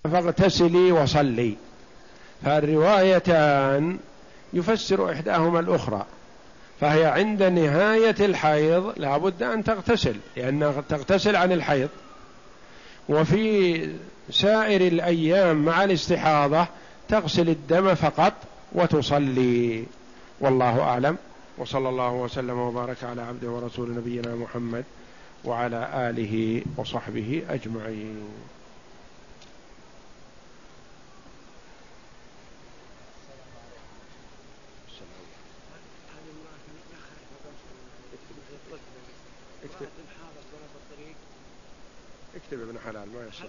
فاغتسلي وصلي، فالروايتان يفسر إحداهما الأخرى، فهي عند نهاية الحيض لا بد أن تغتسل لأنها تغتسل عن الحيض، وفي سائر الأيام مع الاستحاضة تغسل الدم فقط وتصلي. والله أعلم، وصلى الله وسلم وبارك على عبده ورسول نبينا محمد وعلى آله وصحبه أجمعين. اكتب ابن حلال ما يصح.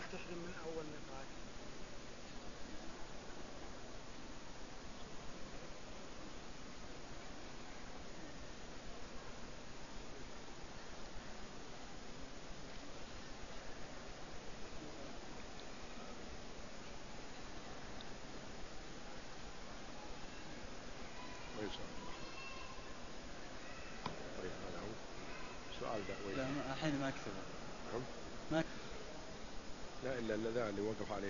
لا الحين ما أكتبه. ما لا إلا اللذان اللي وقف عليه.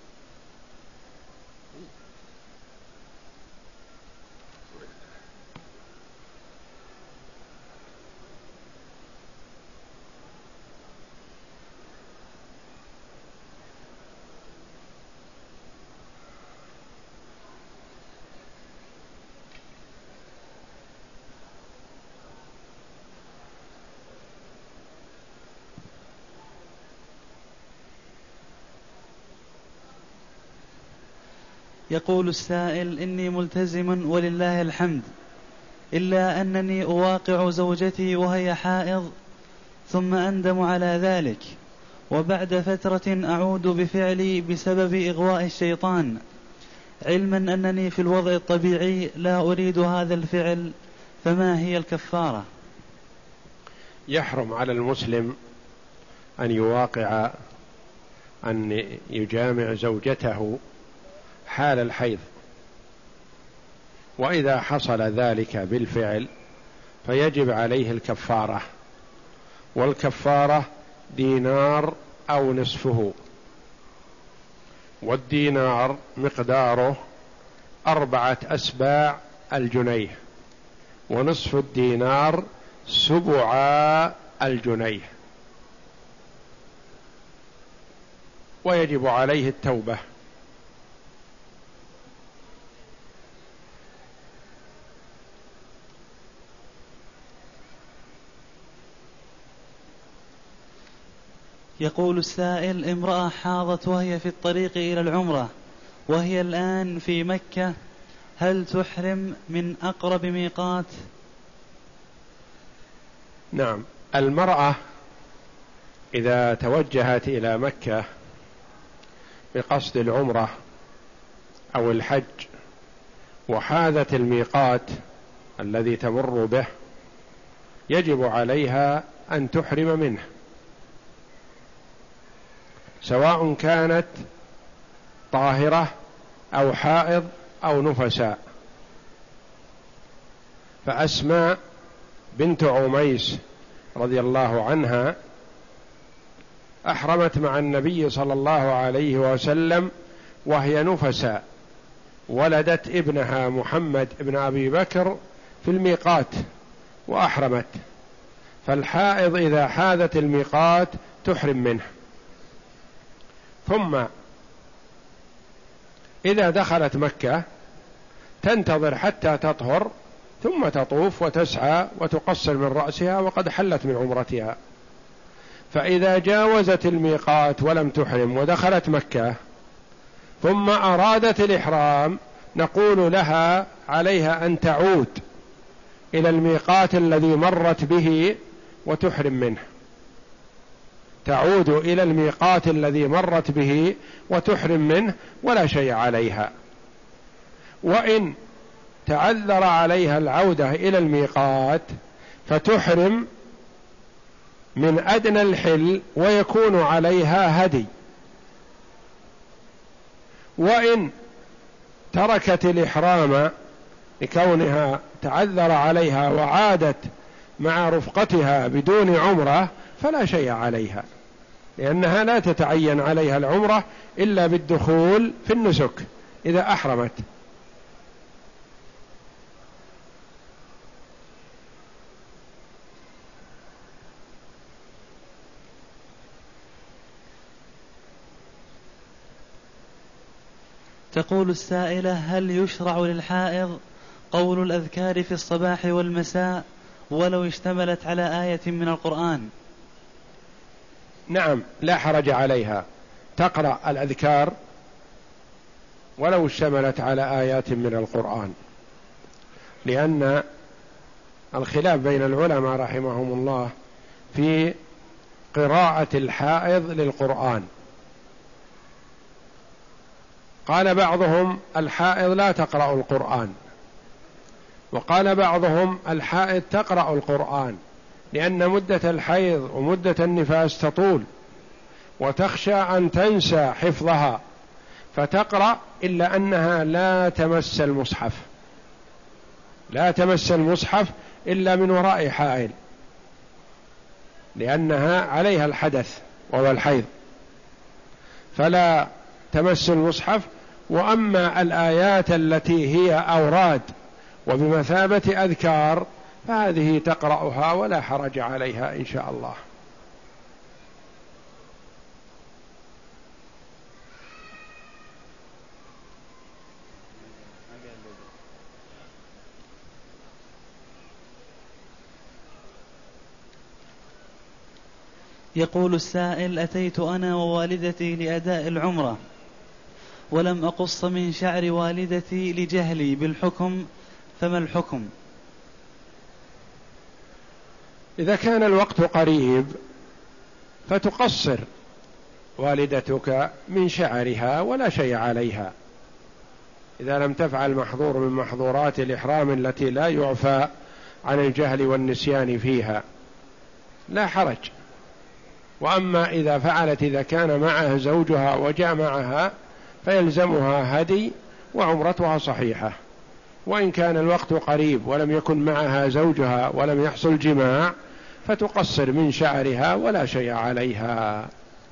يقول السائل: إني ملتزم ولله الحمد، إلا أنني أواقع زوجتي وهي حائض ثم أندم على ذلك، وبعد فترة أعود بفعلي بسبب إغواء الشيطان، علما أنني في الوضع الطبيعي لا أريد هذا الفعل، فما هي الكفارة؟ يحرم على المسلم أن يجامع زوجته حال الحيض، وإذا حصل ذلك بالفعل فيجب عليه الكفارة، والكفارة دينار أو نصفه، والدينار مقداره 4 أسباع الجنيه، ونصف الدينار 7 الجنيه، ويجب عليه التوبة. يقول السائل: امرأة حاضت وهي في الطريق إلى العمرة وهي الآن في مكة، هل تحرم من أقرب ميقات؟ نعم، المرأة إذا توجهت إلى مكة بقصد العمرة أو الحج وحاذت الميقات الذي تمر به يجب عليها أن تحرم منه، سواء كانت طاهرة أو حائض أو نفساء. فأسماء بنت عميس رضي الله عنها أحرمت مع النبي صلى الله عليه وسلم وهي نفساء، ولدت ابنها محمد ابن أبي بكر في الميقات وأحرمت، فالحائض إذا حاذت الميقات تحرم منه. ثم إذا دخلت مكة تنتظر حتى تطهر، ثم تطوف وتسعى وتقصر من رأسها وقد حلت من عمرتها. فإذا جاوزت الميقات ولم تحرم ودخلت مكة ثم أرادت الإحرام نقول لها عليها أن تعود إلى الميقات الذي مرت به وتحرم منه، تعود إلى الميقات الذي مرت به وتحرم منه ولا شيء عليها. وإن تعذر عليها العودة إلى الميقات فتحرم من أدنى الحل ويكون عليها هدي. وإن تركت الإحرام لكونها تعذر عليها وعادت مع رفقتها بدون عمرة فلا شيء عليها، لأنها لا تتعين عليها العمرة إلا بالدخول في النسك إذا أحرمت. تقول السائلة: هل يشرع للحائض قول الأذكار في الصباح والمساء ولو اشتملت على آية من القرآن؟ نعم، لا حرج عليها تقرأ الأذكار ولو اشتملت على آيات من القرآن، لأن الخلاف بين العلماء رحمهم الله في قراءة الحائض للقرآن. قال بعضهم الحائض لا تقرأ القرآن، وقال بعضهم الحائض تقرأ القرآن، لأن مدة الحيض ومدة النفاس تطول وتخشى أن تنسى حفظها فتقرأ، إلا أنها لا تمس المصحف، لا تمس المصحف إلا من وراء حائل، لأنها عليها الحدث وهو الحيض، فلا تمس المصحف. وأما الآيات التي هي أوراد وبمثابة أذكار فهذه تقرأها ولا حرج عليها إن شاء الله. يقول السائل: أتيت أنا ووالدتي لأداء العمرة ولم أقص من شعر والدتي لجهلي بالحكم، فما الحكم؟ إذا كان الوقت قريب فتقصر والدتك من شعرها ولا شيء عليها، إذا لم تفعل محظور من محظورات الإحرام التي لا يعفى عن الجهل والنسيان فيها لا حرج. وأما إذا فعلت إذا كان معها زوجها وجاء معها فيلزمها هدي وعمرتها صحيحة. وإن كان الوقت قريب ولم يكن معها زوجها ولم يحصل جماع فتقصر من شعرها ولا شيء عليها.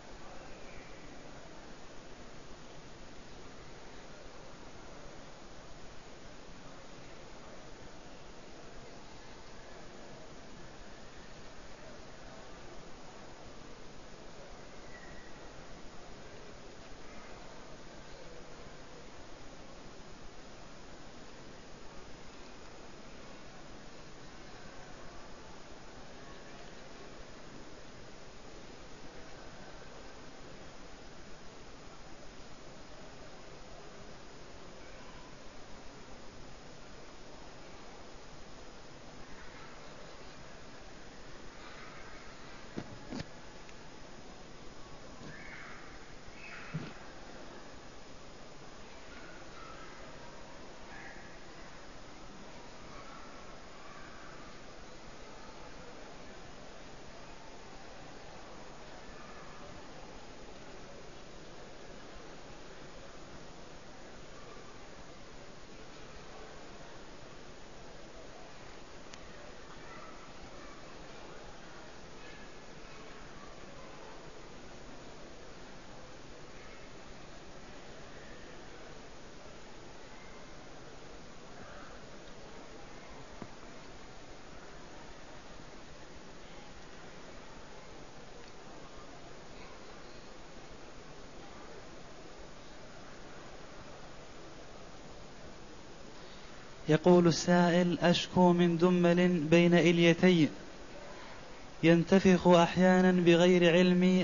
يقول السائل: أشكو من دمل بين إليتي ينتفخ أحيانا بغير علمي،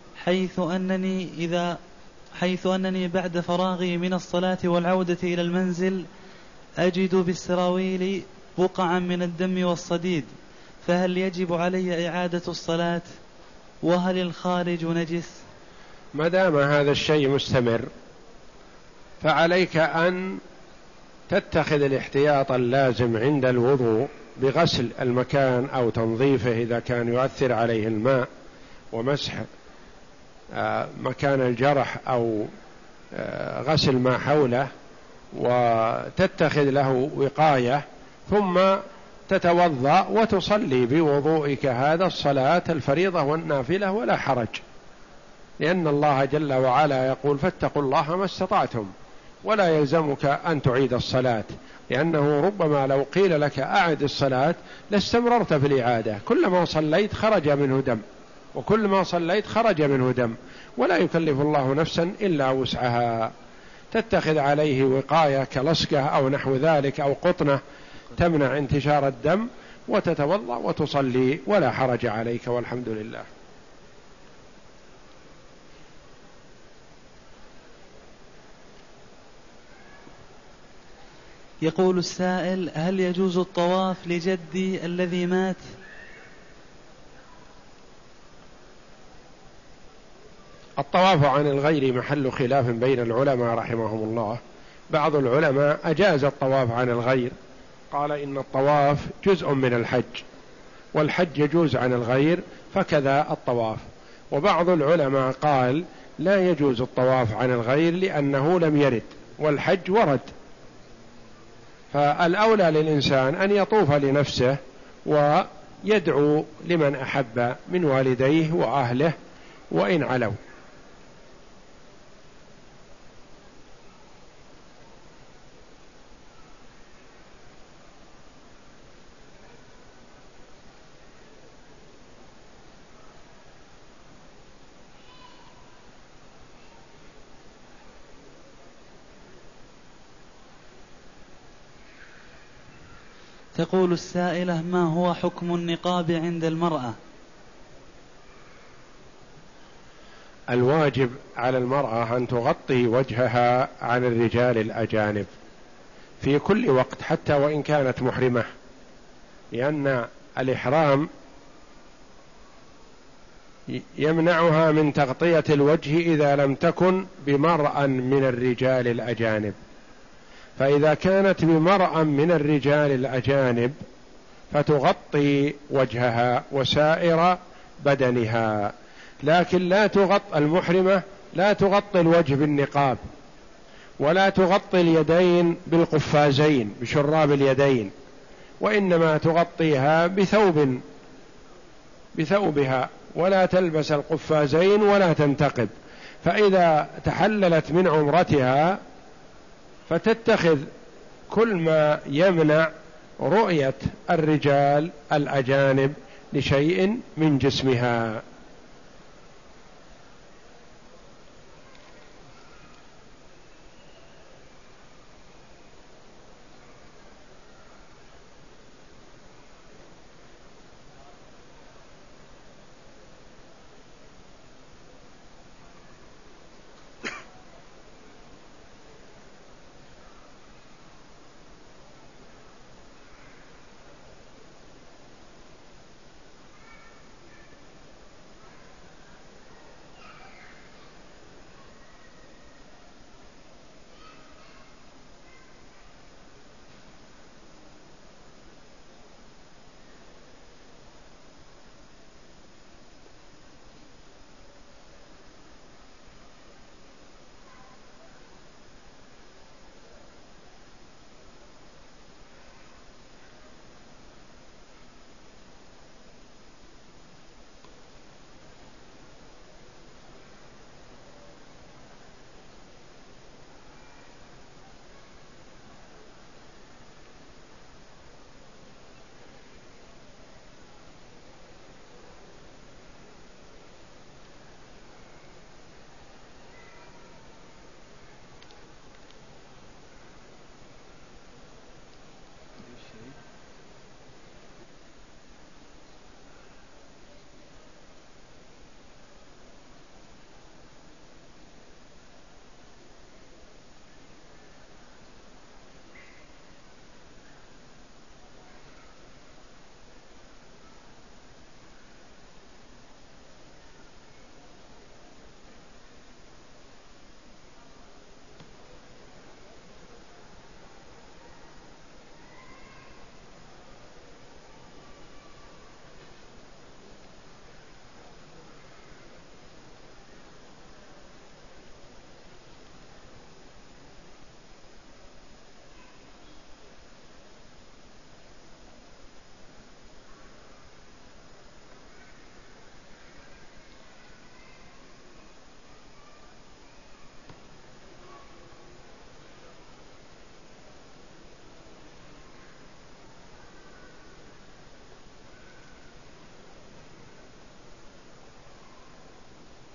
حيث أنني بعد فراغي من الصلاة والعودة إلى المنزل أجد بالسراويل بقعا من الدم والصديد، فهل يجب علي إعادة الصلاة؟ وهل الخارج نجس؟ ما دام هذا الشيء مستمر فعليك أن تتخذ الاحتياط اللازم عند الوضوء بغسل المكان أو تنظيفه إذا كان يؤثر عليه الماء، ومسح مكان الجرح أو غسل ما حوله، وتتخذ له وقاية، ثم تتوضأ وتصلي بوضوئك هذا الصلاة الفريضة والنافلة ولا حرج. لأن الله جل وعلا يقول فاتقوا الله ما استطعتم، ولا يلزمك أن تعيد الصلاة، لأنه ربما لو قيل لك أعد الصلاة لاستمررت في الإعادة، كلما صليت خرج منه دم، وكل ما صليت خرج منه دم، ولا يكلف الله نفسا إلا وسعها، تتخذ عليه وقاية كلصقة أو نحو ذلك أو قطنة تمنع انتشار الدم، وتتوضأ وتصلي ولا حرج عليك، والحمد لله. يقول السائل: هل يجوز الطواف لجدي الذي مات؟ الطواف عن الغير محل خلاف بين العلماء رحمهم الله. بعض العلماء أجاز الطواف عن الغير، قال إن الطواف جزء من الحج، والحج يجوز عن الغير، فكذا الطواف. وبعض العلماء قال لا يجوز الطواف عن الغير لأنه لم يرد، والحج ورد، فالأولى للإنسان أن يطوف لنفسه ويدعو لمن أحب من والديه وأهله وإن علوا. تقول السائلة: ما هو حكم النقاب عند المرأة؟ الواجب على المرأة أن تغطي وجهها عن الرجال الأجانب في كل وقت حتى وإن كانت محرمة، لأن الإحرام يمنعها من تغطية الوجه إذا لم تكن بمرأ من الرجال الأجانب، فإذا كانت بمرأ من الرجال الأجانب فتغطي وجهها وسائر بدنها، لكن لا تغطي المحرمة، لا تغطي الوجه بالنقاب، ولا تغطي اليدين بالقفازين بشراب اليدين، وإنما تغطيها بثوبها، ولا تلبس القفازين ولا تنتقب. فإذا تحللت من عمرتها فتتخذ كل ما يمنع رؤية الرجال الأجانب لشيء من جسمها.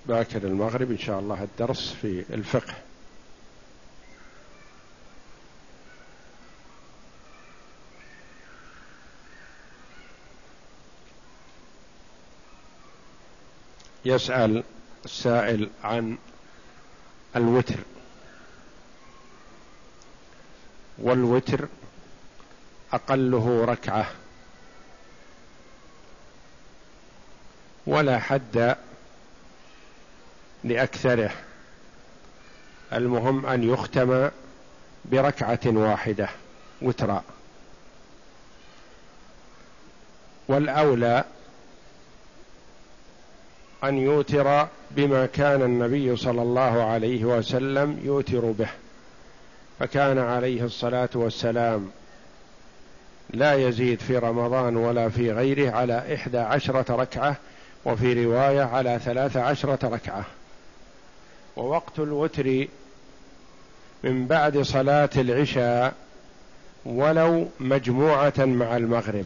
باكر المغرب إن شاء الله الدرس في الفقه. يسأل السائل عن الوتر، والوتر أقله ركعة ولا حد لأكثره، المهم أن يختم بركعة واحدة وترا، والأولى أن يوتر بما كان النبي صلى الله عليه وسلم يوتر به، فكان عليه الصلاة والسلام لا يزيد في رمضان ولا في غيره على 11 ركعة، وفي رواية على 13 ركعة. ووقت الوتر من بعد صلاة العشاء ولو مجموعة مع المغرب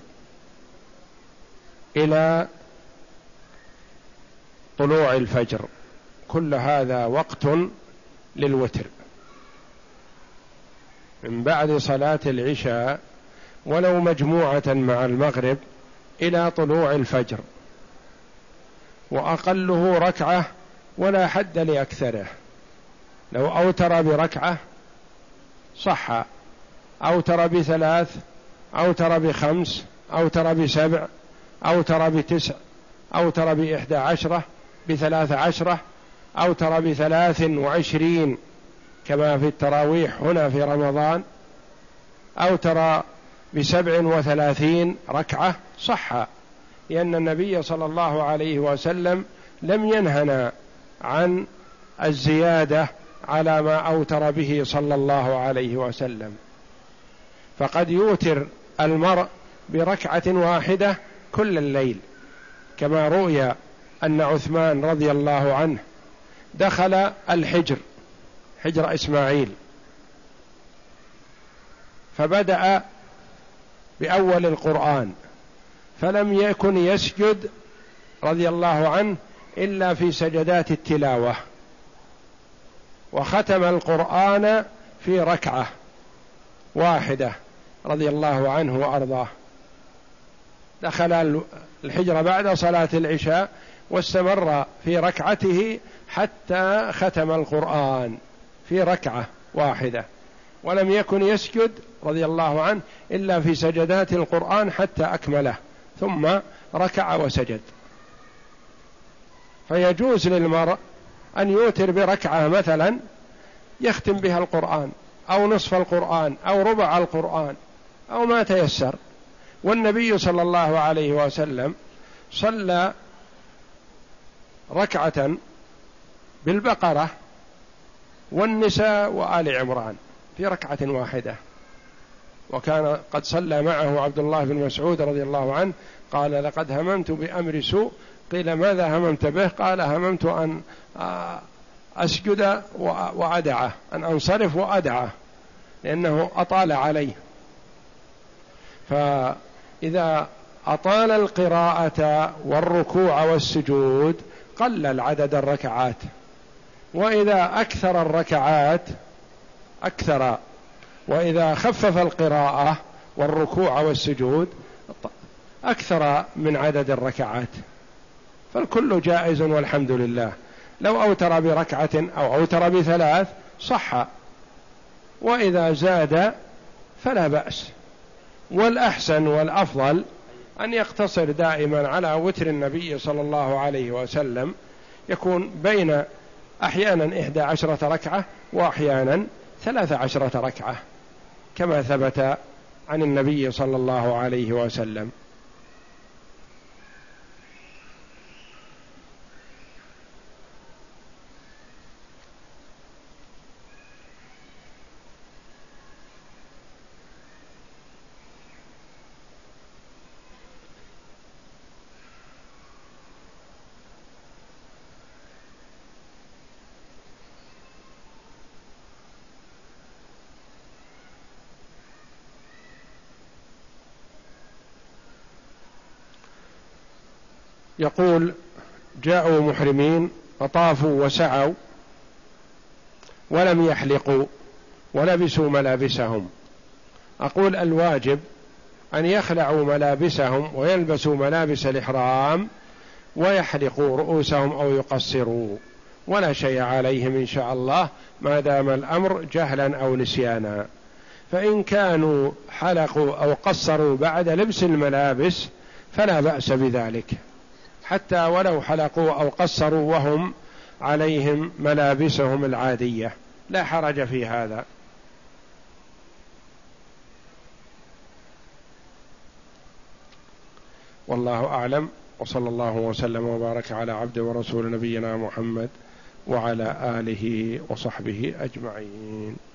إلى طلوع الفجر، كل هذا وقت للوتر. من بعد صلاة العشاء ولو مجموعة مع المغرب إلى طلوع الفجر، وأقله ركعة ولا حد لأكثره. لو أوتر بركعة صح، أوتر ب3، أوتر ب5، أوتر ب7، أوتر ب9، أوتر ب11، ب13، أوتر ب23 كما في التراويح هنا في رمضان، أوتر ب37 ركعة صح، لأن النبي صلى الله عليه وسلم لم ينهنا عن الزيادة على ما أوتر به صلى الله عليه وسلم. فقد يوتر المرء بركعة واحدة كل الليل، كما روي أن عثمان رضي الله عنه دخل الحجر، حجر إسماعيل، فبدأ بأول القرآن فلم يكن يسجد رضي الله عنه إلا في سجدات التلاوة، وختم القرآن في ركعة واحدة رضي الله عنه وأرضاه. دخل الحجر بعد صلاة العشاء واستمر في ركعته حتى ختم القرآن في ركعة واحدة، ولم يكن يسجد رضي الله عنه إلا في سجدات القرآن حتى أكمله، ثم ركع وسجد. فيجوز للمرء أن يوتر بركعة مثلا يختم بها القرآن، أو نصف القرآن، أو ربع القرآن، أو ما تيسر. والنبي صلى الله عليه وسلم صلى ركعة بالبقرة والنساء وآل عمران في ركعة واحدة، وكان قد صلى معه عبد الله بن مسعود رضي الله عنه قال: لقد هممت بأمر سوء. قيل: ماذا هممت به؟ قال: هممت أن أسجد وأدعه، أن أنصرف وأدعه، لأنه أطال عليه. فإذا أطال القراءة والركوع والسجود قلل عدد الركعات، وإذا أكثر الركعات أكثر، وإذا خفف القراءة والركوع والسجود أكثر من عدد الركعات، فالكل جائز والحمد لله. لو أوتر بركعة أو أوتر ب3 صح، وإذا زاد فلا بأس. والأحسن والأفضل أن يقتصر دائما على وتر النبي صلى الله عليه وسلم، يكون بين أحيانا 11 ركعة وأحيانا 13 ركعة كما ثبت عن النبي صلى الله عليه وسلم. يقول: جاءوا محرمين فطافوا وسعوا ولم يحلقوا ولبسوا ملابسهم، أقول الواجب أن يخلعوا ملابسهم ويلبسوا ملابس الإحرام ويحلقوا رؤوسهم أو يقصروا، ولا شيء عليهم إن شاء الله ما دام الأمر جهلا أو نسيانا. فإن كانوا حلقوا أو قصروا بعد لبس الملابس فلا بأس بذلك، حتى ولو حلقوا أو قصروا وهم عليهم ملابسهم العادية لا حرج في هذا. والله أعلم، وصلى الله وسلم وبارك على عبد ورسول نبينا محمد وعلى آله وصحبه أجمعين.